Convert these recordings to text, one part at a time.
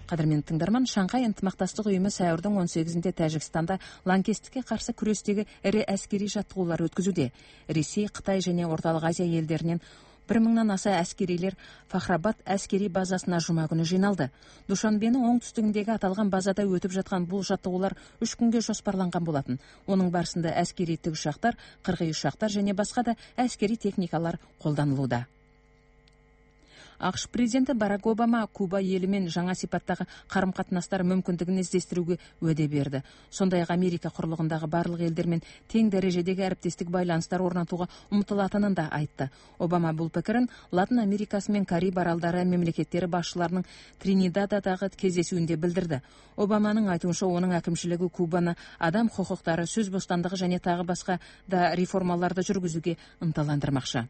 Қадірменді тыңдарман, Шанхай ынтымақтастық ұйымы сәуірдің 18-інде Тәжікстанда лаңкестікке қарсы күрестегі ірі әскери жаттығулар өткізуде. Ресей, Қытай және Орталық Азия елдерінен 1000-нан аса әскерилер Фахрабад әскери базасына жұма күні жиналды. Душанбенің оңтүстігіндегі аталған базада өтіп жатқан бұл жаттығулар 3 күнге жоспарланған болатын. Оның барысында әскери тікұшақтар, қырғи ұшақтар және басқа да әскери техникалар қолданылуда. ақш президенті Барак Обама Куба елімен жаңа сипаттағы қарым-қатынастар мүмкіндігін іздестіруге уәде берді. Сондай-ақ Америка құрлығындағы барлық елдермен тең дәрежедегі әріптестік байланыстар орнатуға ұмтылатынын да айтты. Обама бұл пікірін Латын Америкасы мен Кариб аралдары мемлекеттері басшыларының Тринидададағы кездесуінде білдірді. Обаманың айтуынша, оның әкімшілігі Кубаны адам құқықтары, сөз бостандығы және тағы басқа да реформаларды жүргізуге ынталандырмақшы.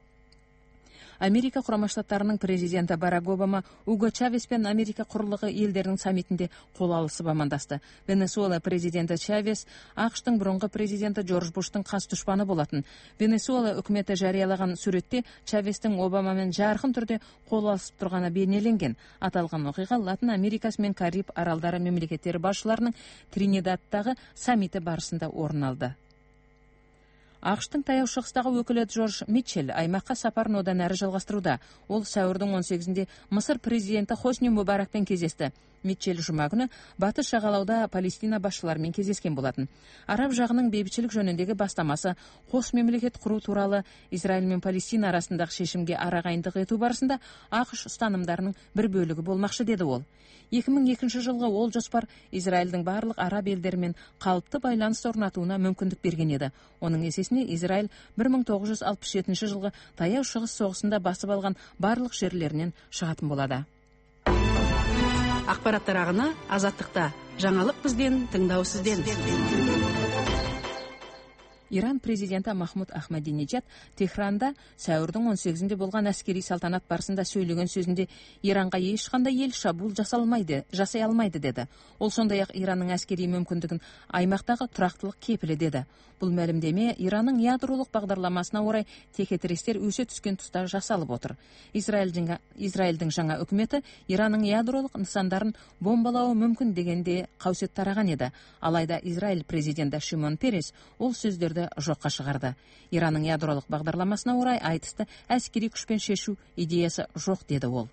Америка Құрама Штаттарының президенті Барак Обама Уго Чавес пен Америка құрлығы елдерінің саммитінде қол алысып амандасты. Венесуэла президенті Чавес ақш-тың бұрынғы президенті Джордж Буштың қас дұшпаны болатын. Венесуэла үкіметі жариялаған суретте Чавестің Обамамен жарқын түрде қол алысып тұрғаны бейнеленген. Аталған оқиға Латын Америкасы мен Кариб аралдары мемлекеттері басшыларының Тринидадтағы саммиті барысында орын алды. ақш-тың таяу шығыстағы өкілі Джордж Митчелл аймаққа сапарын одан әрі жалғастыруда. Ол сәуірдің 18-інде Мысыр президенті Хосни Мубаракпен кездесті. Митчелл жұма күні батыс жағалауда Палестина басшыларымен кездескен болатын. Араб жағының бейбітшілік жөніндегі бастамасы қос мемлекет құру туралы Израиль мен Палестина арасындағы шешімге арағайындық ету барысында ақш ұстанымдарының бір бөлігі болмақшы, деді ол. 2002 жылғы ол жоспар Израильдің барлық араб елдерімен қалыпты байланыс орнатуына мүмкіндік берген еді. Оның есесіне Израиль 1967 жылғы таяу шығыс соғысында басып алған барлық жерлерінен шығатын болады. Ақпараттар ағыны Азаттықта. Жаңалық бізден, тыңдау сізден. Иран президенті Махмуд Ахмадинеджад Техранда сәуірдің 18-інде болған әскери салтанат барысында сөйлеген сөзінде Иранға ешқандай ел шабуыл жасай алмайды деді. Ол сондай-ақ Иранның әскери мүмкіндігін аймақтағы тұрақтылық кепілі деді. Бұл мәлімдеме Иранның ядролық бағдарламасына орай текетірестер өсе түскен тұста жасалып отыр. Израильдің жаңа үкіметі Иранның ядролық нысандарын бомбалауы мүмкін дегенде қаусет тараған еді. Алайда Израиль президенті Шимон Перес ол сөздерді жоққа шығарды. Иранның ядролық бағдарламасына орай айтысты әскери күшпен шешу идеясы жоқ, деді ол.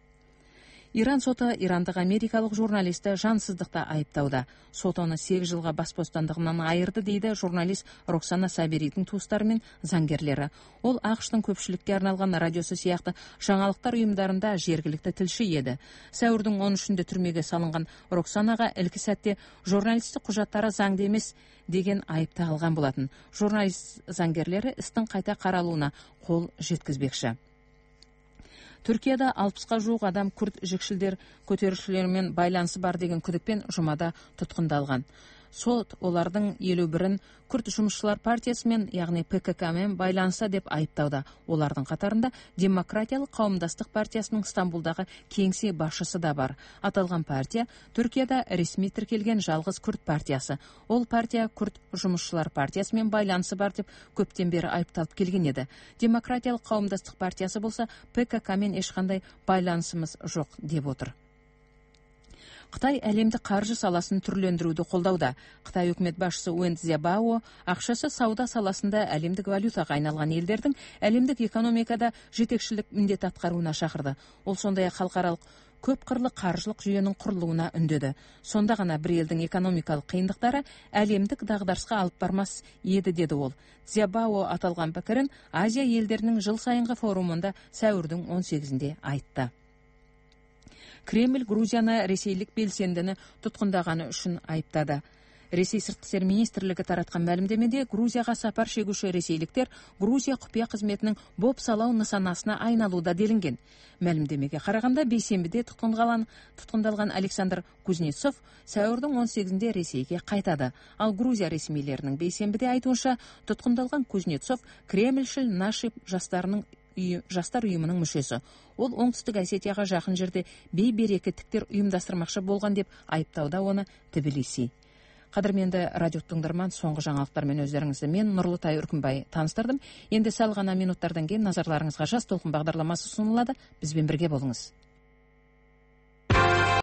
Иран соты ирандық америкалық журналисті жансыздықта айыптауда. Сот оны 8 жылға бас бостандығынан айырды, дейді журналист Роксана Сабиридің туыстары мен заңгерлері. Ол ақш-тың көпшілікке арналған радиосы сияқты жаңалықтар ұйымдарында жергілікті тілші еді. Сәуірдің 13-інде түрмеге салынған Роксанаға ілкі сәтте журналистік құжаттары заңды емес деген айып тағылған болатын. Журналист заңгерлері істің қайта қаралуына қол жеткізбекші. Түркияда 60-ға жуық адам күрд жікшілдер көтерілісшілермен байланысы бар деген күдікпен жұмада тұтқындалған. Сот олардың 51-ін күрд жұмысшылар партиясымен, яғни ПКК-мен байланыса деп айыптауда. Олардың қатарында Демократиялық қауымдастық партиясының Стамбулдағы кеңсе басшысы да бар. Аталған партия Түркияда ресми тіркелген жалғыз күрд партиясы. Ол партия күрд жұмысшылар партиясымен байланысы бар деп көптен бері айыпталып келген еді. Демократиялық қауымдастық партиясы болса ПКК-мен ешқандай байланысымыз жоқ деп отыр. Қытай әлемдік қаржы саласын түрлендіруді қолдауда. Қытай үкімет басшысы Уэн Цзябао ақшасы сауда саласында әлемдік валютаға айналған елдердің әлемдік экономикада жетекшілік міндет атқаруына шақырды. Ол сондай-ақ халықаралық көп қырлы қаржылық жүйенің құрылуына үндеді. Сонда ғана бір елдің экономикалық қиындықтары әлемдік дағдарысқа алып бармас еді, деді ол. Цзябао аталған пікірін Азия елдерінің жыл сайынғы форумында сәуірдің 18-інде айтты. Кремль Грузияны ресейлік белсендіні тұтқындағаны үшін айыптады. Ресей сыртқы істер министрлігі таратқан мәлімдемеде Грузияға сапар шегуші ресейліктер Грузия құпия қызметінің бопсалау нысанасына айналуда делінген. Мәлімдемеге қарағанда бейсенбіде тұтқындалған Александр Кузнецов сәуірдің 18-інде Ресейге қайтады. Ал Грузия ресмилерінің бейсенбіде айтуынша тұтқындалған Кузнецов Кремльшіл наши жастар ұйымының мүшесі. Ол оңтүстік Осетияға жақын жерде бейберекеттіктер ұйымдастырмақшы болған деп айыптауда оны Тбилиси. Қадірменді радио тыңдарман, соңғы жаңалықтармен өздеріңізді мен Нұрлытай Үркімбай таныстырдым. Енді сәл ғана минуттардан кейін назарларыңызға Жас толқын бағдарламасы ұсынылады. Бізбен бірге болыңыз.